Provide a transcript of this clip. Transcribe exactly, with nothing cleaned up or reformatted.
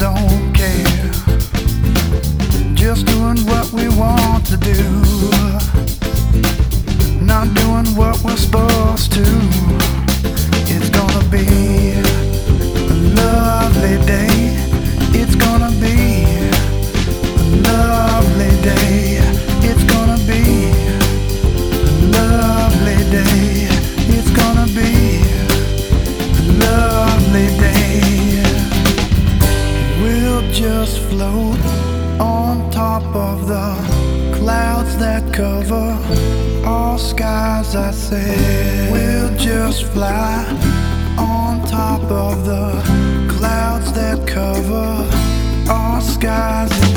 don't care. Just doing what we want to do, not doing what we're supposed to. It's gonna be a lovely day. It's gonna be a lovely day. It's gonna be a lovely day. It's gonna be a lovely day. We'll just float on top of the clouds that cover all skies, I said. We'll just fly on top of the clouds that cover all skies.